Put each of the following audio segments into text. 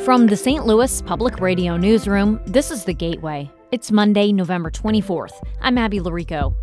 From the St. Louis Public Radio Newsroom, this is The Gateway. It's Monday, November 24th. I'm Abby Larico.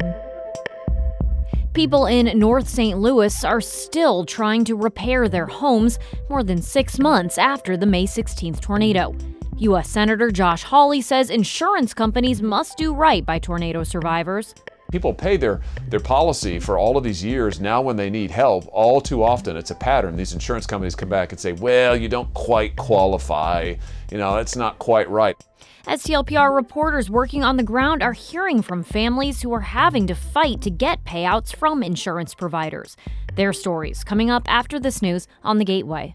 People in North St. Louis are still trying to repair their homes more than 6 months after the May 16th tornado. U.S. Senator Josh Hawley says insurance companies must do right by tornado survivors. People pay their policy for all of these years. Now when they need help, all too often it's a pattern. These insurance companies come back and say, well, you don't quite qualify. It's not quite right. STLPR reporters working on the ground are hearing from families who are having to fight to get payouts from insurance providers. Their stories coming up after this news on The Gateway.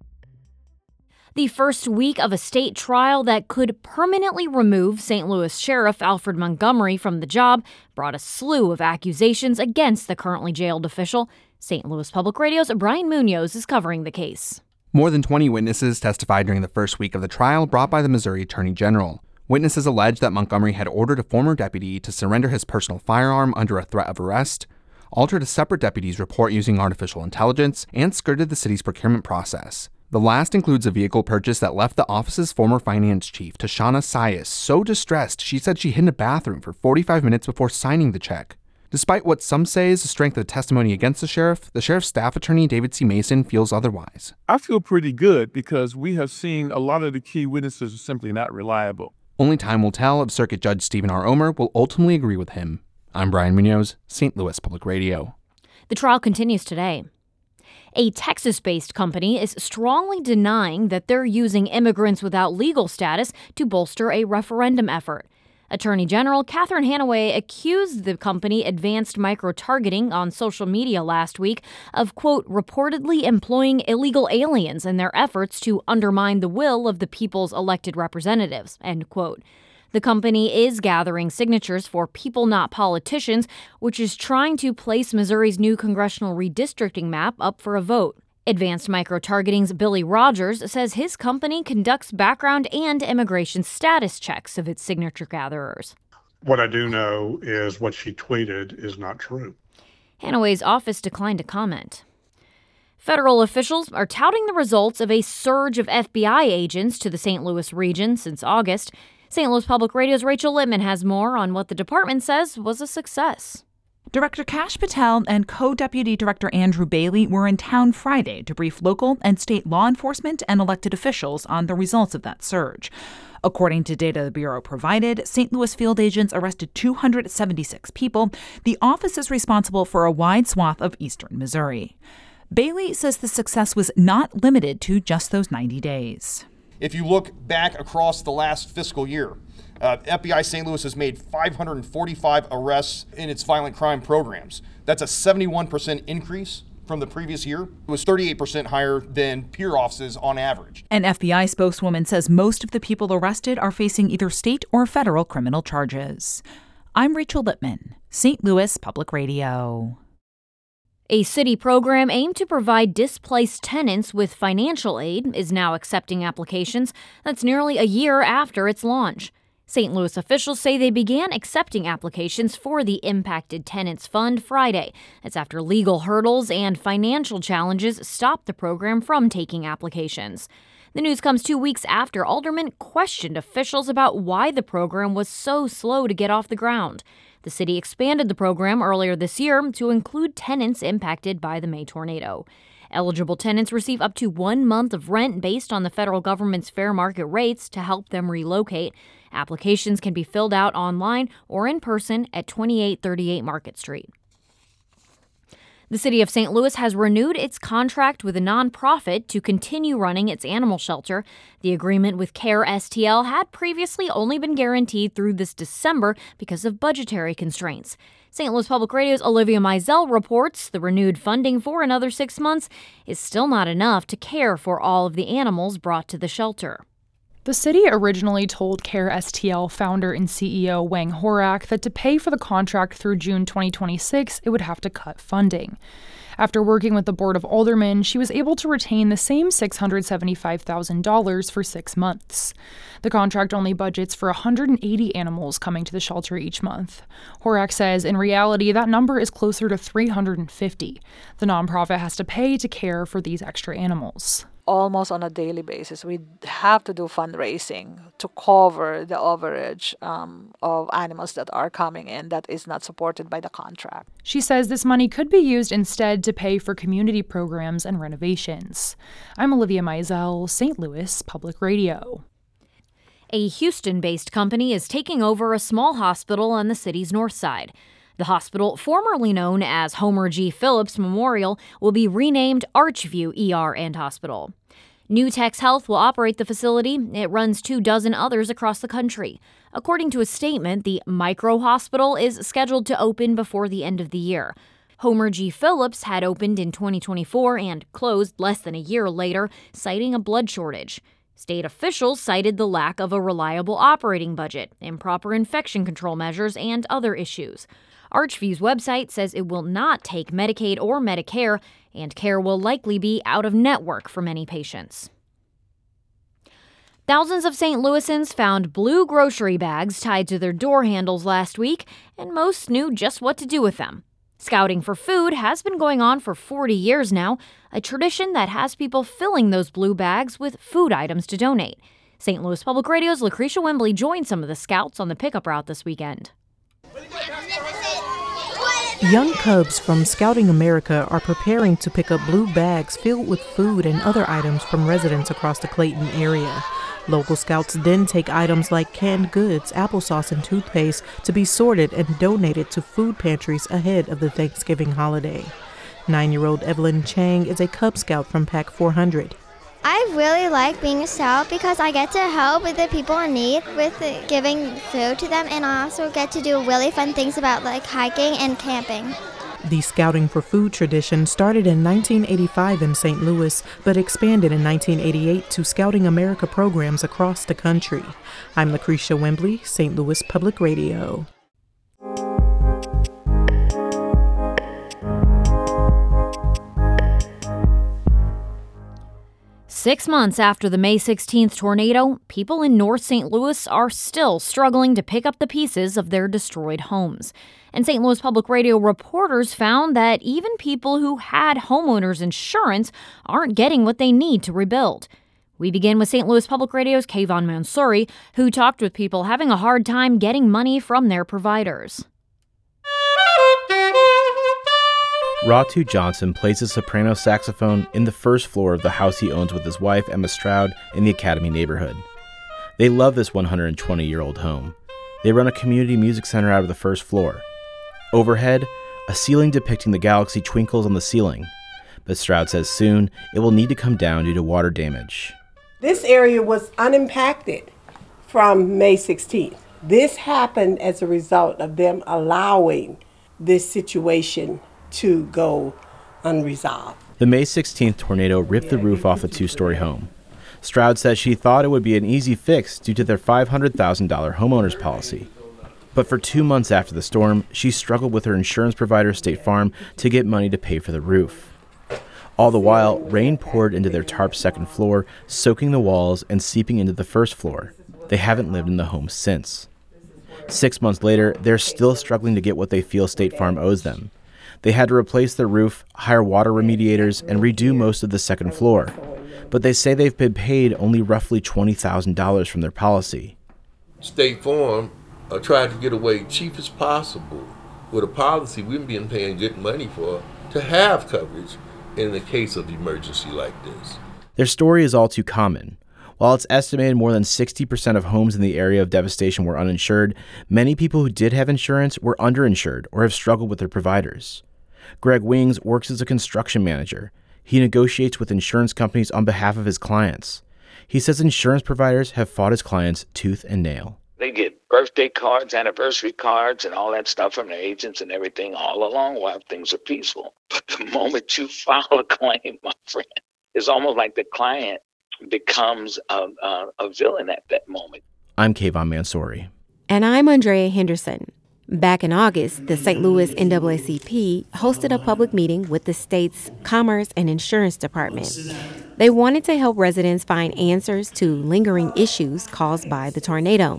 The first week of a state trial that could permanently remove St. Louis Sheriff Alfred Montgomery from the job brought a slew of accusations against the currently jailed official. St. Louis Public Radio's Brian Munoz is covering the case. More than 20 witnesses testified during the first week of the trial brought by the Missouri Attorney General. Witnesses alleged that Montgomery had ordered a former deputy to surrender his personal firearm under a threat of arrest, altered a separate deputy's report using artificial intelligence, and skirted the city's procurement process. The last includes a vehicle purchase that left the office's former finance chief, Tashana Sias, so distressed she said she hid in a bathroom for 45 minutes before signing the check. Despite what some say is the strength of the testimony against the sheriff's staff attorney, David C. Mason, feels otherwise. I feel pretty good because we have seen a lot of the key witnesses are simply not reliable. Only time will tell if Circuit Judge Stephen R. Omer will ultimately agree with him. I'm Brian Munoz, St. Louis Public Radio. The trial continues today. A Texas-based company is strongly denying that they're using immigrants without legal status to bolster a referendum effort. Attorney General Catherine Hanaway accused the company Advanced Micro-Targeting on social media last week of, quote, reportedly employing illegal aliens in their efforts to undermine the will of the people's elected representatives, end quote. The company is gathering signatures for People Not Politicians, which is trying to place Missouri's new congressional redistricting map up for a vote. Advanced Micro-Targeting's Billy Rogers says his company conducts background and immigration status checks of its signature gatherers. What I do know is what she tweeted is not true. Hanaway's office declined to comment. Federal officials are touting the results of a surge of FBI agents to the St. Louis region since August. St. Louis Public Radio's Rachel Littman has more on what the department says was a success. Director Kash Patel and Co-Deputy Director Andrew Bailey were in town Friday to brief local and state law enforcement and elected officials on the results of that surge. According to data the Bureau provided, St. Louis field agents arrested 276 people. The office is responsible for a wide swath of eastern Missouri. Bailey says the success was not limited to just those 90 days. If you look back across the last fiscal year, FBI St. Louis has made 545 arrests in its violent crime programs. That's a 71% increase from the previous year. It was 38% higher than peer offices on average. An FBI spokeswoman says most of the people arrested are facing either state or federal criminal charges. I'm Rachel Littman, St. Louis Public Radio. A city program aimed to provide displaced tenants with financial aid is now accepting applications. That's nearly a year after its launch. St. Louis officials say they began accepting applications for the Impacted Tenants Fund Friday. That's after legal hurdles and financial challenges stopped the program from taking applications. The news comes 2 weeks after aldermen questioned officials about why the program was so slow to get off the ground. The city expanded the program earlier this year to include tenants impacted by the May tornado. Eligible tenants receive up to 1 month of rent based on the federal government's fair market rates to help them relocate. Applications can be filled out online or in person at 2838 Market Street. The city of St. Louis has renewed its contract with a nonprofit to continue running its animal shelter. The agreement with CARE STL had previously only been guaranteed through this December because of budgetary constraints. St. Louis Public Radio's Olivia Mizell reports the renewed funding for another 6 months is still not enough to care for all of the animals brought to the shelter. The city originally told CARE STL founder and CEO Wang Horak that to pay for the contract through June 2026, it would have to cut funding. After working with the Board of Aldermen, she was able to retain the same $675,000 for 6 months. The contract only budgets for 180 animals coming to the shelter each month. Horak says in reality, that number is closer to 350. The nonprofit has to pay to care for these extra animals. almost on a daily basis. We have to do fundraising to cover the overage of animals that are coming in that is not supported by the contract. She says this money could be used instead to pay for community programs and renovations. I'm Olivia Meisel, St. Louis Public Radio. A Houston-based company is taking over a small hospital on the city's north side. The hospital, formerly known as Homer G. Phillips Memorial, will be renamed Archview ER and Hospital. Nutex Health will operate the facility. It runs 24 others across the country. According to a statement, the micro-hospital is scheduled to open before the end of the year. Homer G. Phillips had opened in 2024 and closed less than a year later, citing a blood shortage. State officials cited the lack of a reliable operating budget, improper infection control measures, and other issues. Archview's website says it will not take Medicaid or Medicare, and care will likely be out of network for many patients. Thousands of St. Louisans found blue grocery bags tied to their door handles last week, and most knew just what to do with them. Scouting for food has been going on for 40 years now, a tradition that has people filling those blue bags with food items to donate. St. Louis Public Radio's Lucretia Wembley joined some of the scouts on the pickup route this weekend. Young Cubs from Scouting America are preparing to pick up blue bags filled with food and other items from residents across the Clayton area. Local scouts then take items like canned goods, applesauce, and toothpaste to be sorted and donated to food pantries ahead of the Thanksgiving holiday. 9-year-old Evelyn Chang is a Cub Scout from Pack 400. I really like being a scout because I get to help with the people in need with giving food to them, and I also get to do really fun things about like hiking and camping. The Scouting for Food tradition started in 1985 in St. Louis, but expanded in 1988 to Scouting America programs across the country. I'm Lucretia Wembley, St. Louis Public Radio. Six months after the May 16th tornado, people in North St. Louis are still struggling to pick up the pieces of their destroyed homes. And St. Louis Public Radio reporters found that even people who had homeowners insurance aren't getting what they need to rebuild. We begin with St. Louis Public Radio's Kayvon Mansouri, who talked with people having a hard time getting money from their providers. Ratu Johnson plays a soprano saxophone in the first floor of the house he owns with his wife, Emma Stroud, in the Academy neighborhood. They love this 120-year-old home. They run a community music center out of the first floor. Overhead, a ceiling depicting the galaxy twinkles on the ceiling, but Stroud says soon it will need to come down due to water damage. This area was unimpacted from May 16th. This happened as a result of them allowing this situation to go unresolved. The May 16th tornado ripped the roof off a two-story home. Stroud says she thought it would be an easy fix due to their $500,000 homeowner's policy. But for 2 months after the storm, she struggled with her insurance provider, State Farm, to get money to pay for the roof. All the while, rain poured into their tarped second floor, soaking the walls and seeping into the first floor. They haven't lived in the home since. 6 months later, they're still struggling to get what they feel State Farm owes them. They had to replace their roof, hire water remediators, and redo most of the second floor. But they say they've been paid only roughly $20,000 from their policy. State Farm tried to get away cheap as possible with a policy we've been paying good money for to have coverage in the case of emergency like this. Their story is all too common. While it's estimated more than 60% of homes in the area of devastation were uninsured, many people who did have insurance were underinsured or have struggled with their providers. Greg Wings works as a construction manager. He negotiates with insurance companies on behalf of his clients. He says insurance providers have fought his clients tooth and nail. They get birthday cards, anniversary cards, and all that stuff from the agents and everything all along while things are peaceful. But the moment you file a claim, my friend, it's almost like the client becomes a villain at that moment. I'm Kayvon Mansouri. And I'm Andrea Henderson. Back in August, the St. Louis NAACP hosted a public meeting with the state's Commerce and Insurance Department. They wanted to help residents find answers to lingering issues caused by the tornado.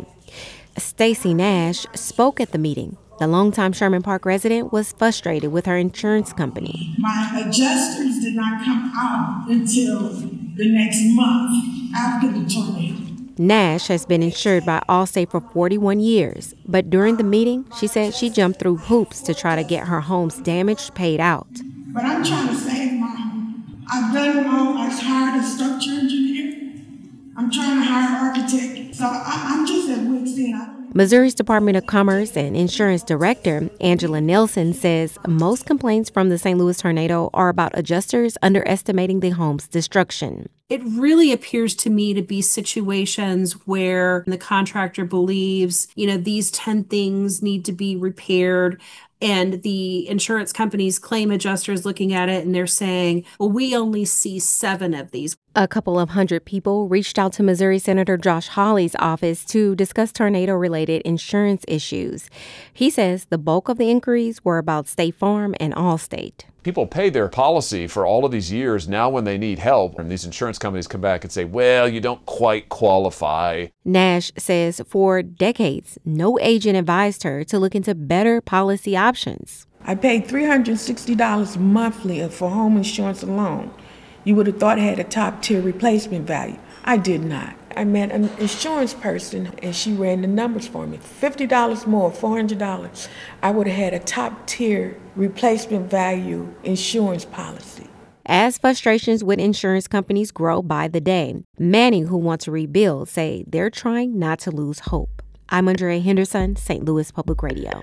Stacy Nash spoke at the meeting. The longtime Sherman Park resident was frustrated with her insurance company. My adjusters did not come out until the next month after the tornado. Nash has been insured by Allstate for 41 years, but during the meeting, she said she jumped through hoops to try to get her home's damage paid out. But I'm trying to save my home. I've done them all. I've hired a structure engineer. I'm trying to hire an architect. So I'm just at wit's end. Missouri's Department of Commerce and Insurance Director Angela Nelson says most complaints from the St. Louis tornado are about adjusters underestimating the home's destruction. It really appears to me to be situations where the contractor believes, these 10 things need to be repaired. And the insurance company's claim adjusters looking at it and they're saying, well, we only see 7 of these. A couple of hundred people reached out to Missouri Senator Josh Hawley's office to discuss tornado-related insurance issues. He says the bulk of the inquiries were about State Farm and Allstate. People pay their policy for all of these years. Now when they need help, and these insurance companies come back and say, well, you don't quite qualify. Nash says for decades, no agent advised her to look into better policy options. I paid $360 monthly for home insurance alone. You would have thought it had a top-tier replacement value. I did not. I met an insurance person, and she ran the numbers for me. $50 more, $400. I would have had a top-tier replacement value insurance policy. As frustrations with insurance companies grow by the day, many who want to rebuild say they're trying not to lose hope. I'm Andrea Henderson, St. Louis Public Radio.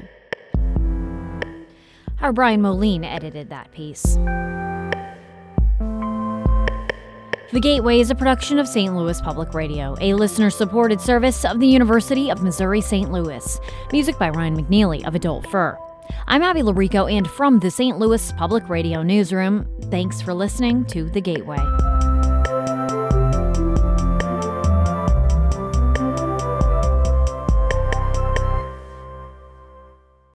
Our Brian Moline edited that piece. The Gateway is a production of St. Louis Public Radio, a listener-supported service of the University of Missouri-St. Louis. Music by Ryan McNeely of Adult Fur. I'm Abby Larico, and from the St. Louis Public Radio Newsroom, thanks for listening to The Gateway.